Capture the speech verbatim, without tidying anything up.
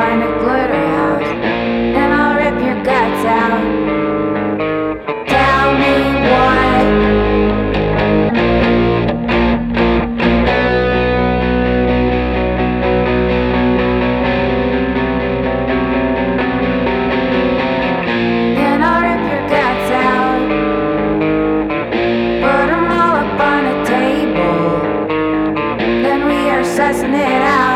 find a glitter house, then I'll rip your guts out. Tell me what. Then I'll rip your guts out, put 'em all up on a table, then we are sussing it out.